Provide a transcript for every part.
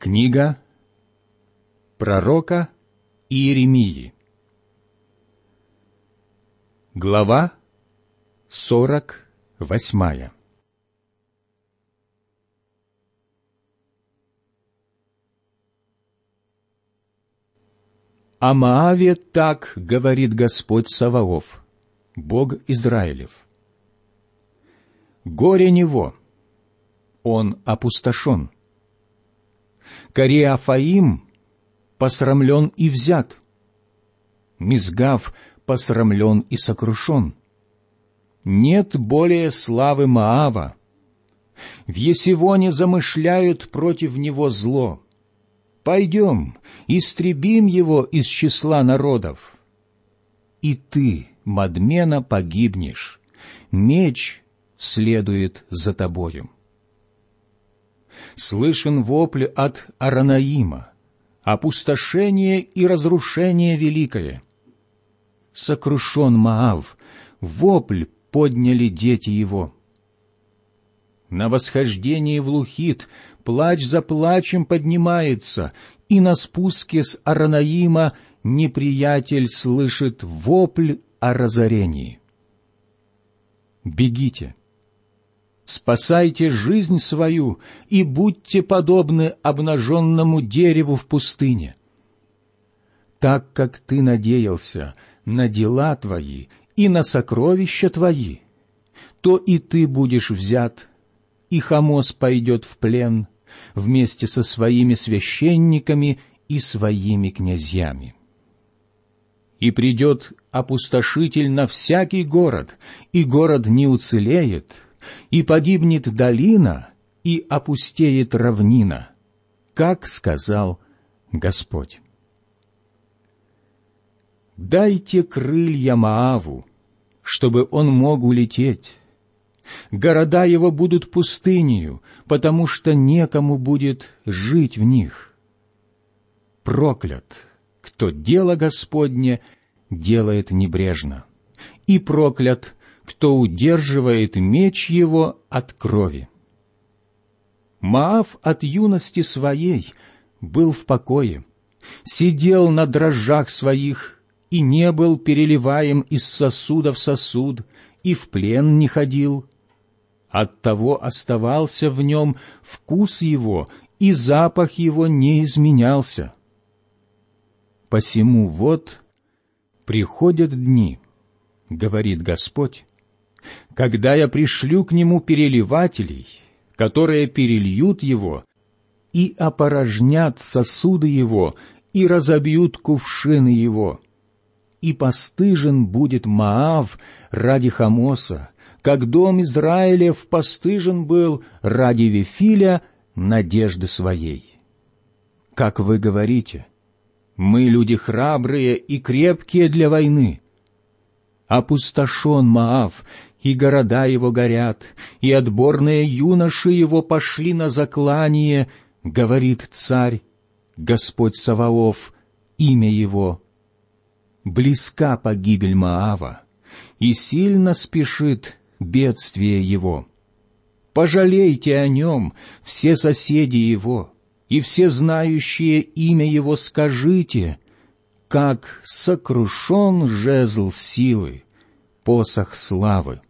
Книга пророка Иеремии. Глава 48. О Моаве так говорит Господь Саваоф, Бог Израилев. Горе него, он опустошен. Кореафаим посрамлен и взят, Мизгав посрамлен и сокрушен. Нет более славы Моава. В Есивоне замышляют против него зло. Пойдем, истребим его из числа народов. И ты, Мадмена, погибнешь, меч следует за тобою. Слышен вопль от Аранаима, опустошение и разрушение великое. Сокрушен Моав, вопль подняли дети его. На восхождении в Лухит плач за плачем поднимается, и на спуске с Аранаима неприятель слышит вопль о разорении. Бегите, спасайте жизнь свою и будьте подобны обнаженному дереву в пустыне. Так как ты надеялся на дела твои и на сокровища твои, то и ты будешь взят, и Хамос пойдет в плен вместе со своими священниками и своими князьями. И придет опустошитель на всякий город, и город не уцелеет, и погибнет долина, и опустеет равнина, как сказал Господь. Дайте крылья Моаву, чтобы он мог улететь. Города его будут пустынею, потому что некому будет жить в них. Проклят, кто дело Господне делает небрежно, и проклят, кто удерживает меч его от крови. Моав от юности своей был в покое, сидел на дрожжах своих и не был переливаем из сосуда в сосуд, и в плен не ходил. Оттого оставался в нем вкус его, и запах его не изменялся. Посему вот приходят дни, говорит Господь, когда я пришлю к нему переливателей, которые перельют его и опорожнят сосуды его, и разобьют кувшины его. И постыжен будет Моав ради Хамоса, как дом Израилев постыжен был ради Вифиля надежды своей. Как вы говорите, мы люди храбрые и крепкие для войны. Опустошен Моав, и города его горят, и отборные юноши его пошли на заклание, говорит царь, Господь Саваоф, имя его. Близка погибель Моава, и сильно спешит бедствие его. Пожалейте о нем, все соседи его, и все знающие имя его скажите, как сокрушен жезл силы, посох славы.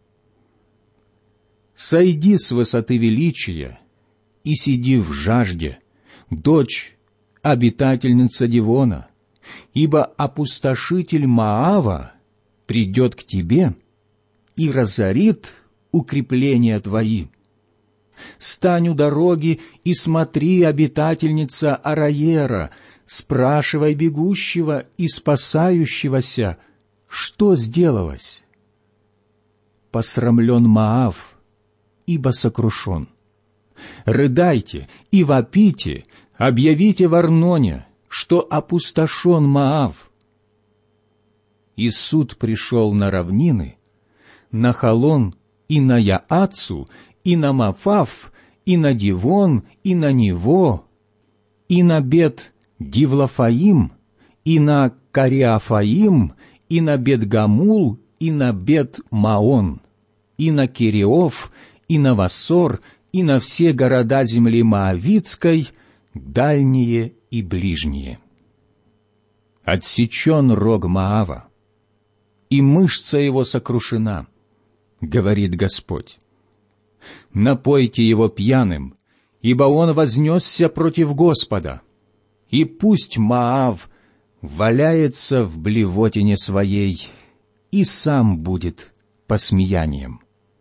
Сойди с высоты величия и сиди в жажде, дочь, обитательница Дивона, ибо опустошитель Моава придет к тебе и разорит укрепления твои. Стань у дороги и смотри, обитательница Араера, спрашивай бегущего и спасающегося, что сделалось. Посрамлен Моав, ибо сокрушен. Рыдайте и вопите, объявите в Арноне, что опустошен Моав. И суд пришел на равнины, на Халон и на Яацу, и на Мафав, и на Дивон, и на Ниво, и на Бет-Дивлафаим, и на Кореафаим, и на Бет-Гамул, и на Бет-Маон, и на Кириов, и на Васор, и на все города земли Моавицкой, дальние и ближние. Отсечен рог Моава, и мышца его сокрушена, говорит Господь. Напойте его пьяным, ибо он вознесся против Господа, и пусть Моав валяется в блевотине своей и сам будет посмеянием.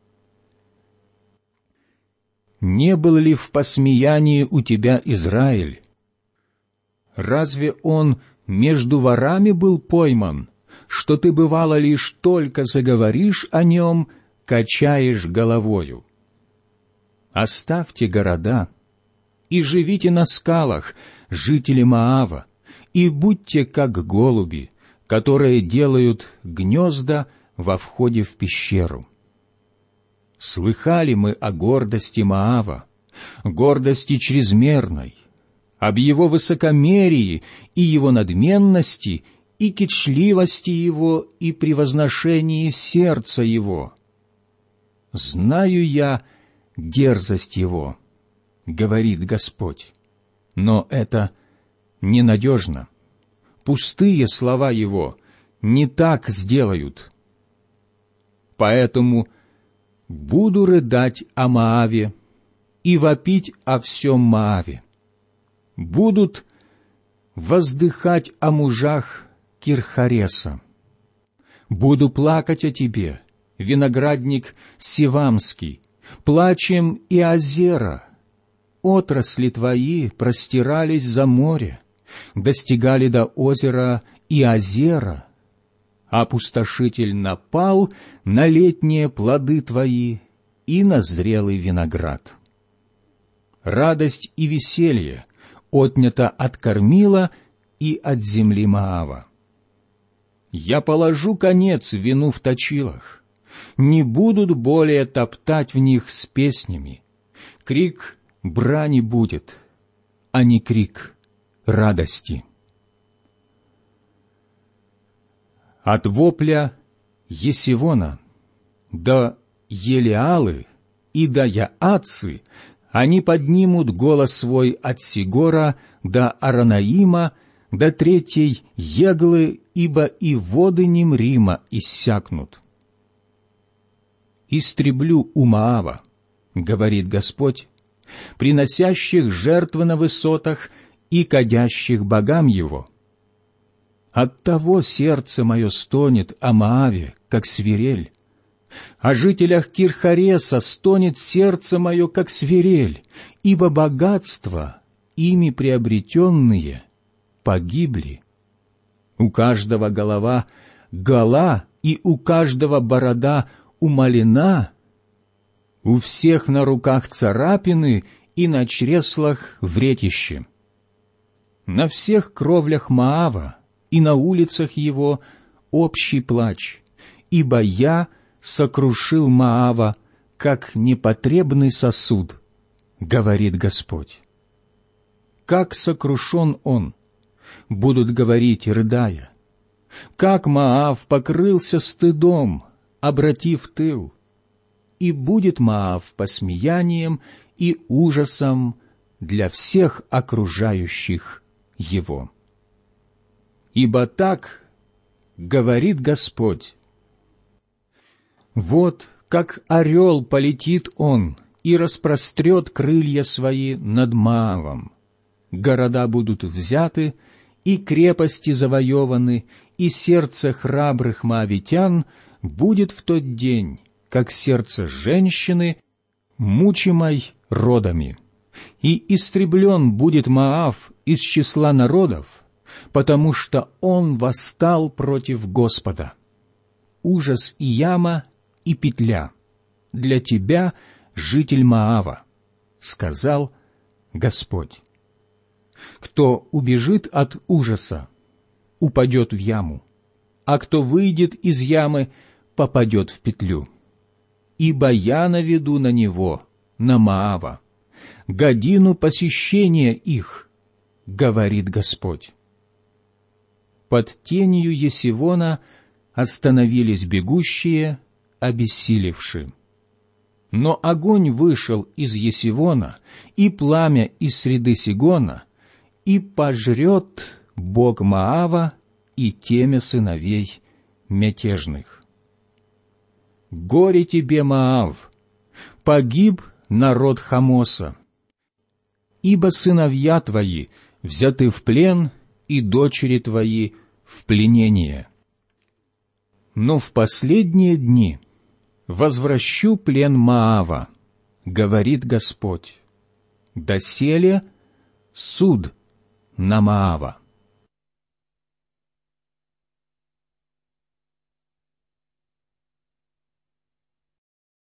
Не был ли в посмеянии у тебя Израиль? Разве он между ворами был пойман, что ты, бывало, лишь только заговоришь о нем, качаешь головою? Оставьте города и живите на скалах, жители Моава, и будьте как голуби, которые делают гнезда во входе в пещеру. Слыхали мы о гордости Моава, гордости чрезмерной, об его высокомерии и его надменности, и кичливости его, и превозношении сердца его. Знаю я дерзость его, говорит Господь, но это ненадежно. Пустые слова его не так сделают. Поэтому буду рыдать о Моаве и вопить о всем Моаве. Будут воздыхать о мужах Кирхареса. Буду плакать о тебе, виноградник Сивамский, плачем и озера. Отрасли твои простирались за море, достигали до озера и озера. Опустошитель напал на летние плоды твои и на зрелый виноград. Радость и веселье отнято от кормила и от земли Моава. Я положу конец вину в точилах, не будут более топтать в них с песнями. Крик брани будет, а не крик радости. От вопля Есивона до Елеалы и до Яатцы они поднимут голос свой от Сигора до Аранаима, до третьей Еглы, ибо и воды Нимрима иссякнут. «Истреблю у Моава, — говорит Господь, — приносящих жертвы на высотах и кадящих богам его. Оттого сердце мое стонет о Моаве, как свирель. О жителях Кирхареса стонет сердце мое, как свирель, ибо богатства, ими приобретенные, погибли. У каждого голова гола, и у каждого борода умалена, у всех на руках царапины и на чреслах вретище. На всех кровлях Моава и на улицах его общий плач, ибо я сокрушил Моава, как непотребный сосуд, говорит Господь. Как сокрушен он, будут говорить, рыдая. Как Моав покрылся стыдом, обратив тыл. И будет Моав посмеянием и ужасом для всех окружающих его. Ибо так говорит Господь: вот как орел полетит он и распрострет крылья свои над Моавом. Города будут взяты, и крепости завоеваны, и сердце храбрых моавитян будет в тот день, как сердце женщины, мучимой родами. И истреблен будет Моав из числа народов, потому что он восстал против Господа. Ужас и яма, и петля для тебя, житель Моава, сказал Господь. Кто убежит от ужаса, упадет в яму, а кто выйдет из ямы, попадет в петлю. Ибо я наведу на него, на Моава, годину посещения их, говорит Господь. Под тенью Есивона остановились бегущие, обессилевши. Но огонь вышел из Есивона, и пламя из среды Сигона, и пожрет Бог Моава и темя сыновей мятежных. Горе тебе, Моав! Погиб народ Хамоса! Ибо сыновья твои взяты в плен, и дочери твои в пленение. Но в последние дни возвращу плен Моава, говорит Господь, доселе суд на Моава.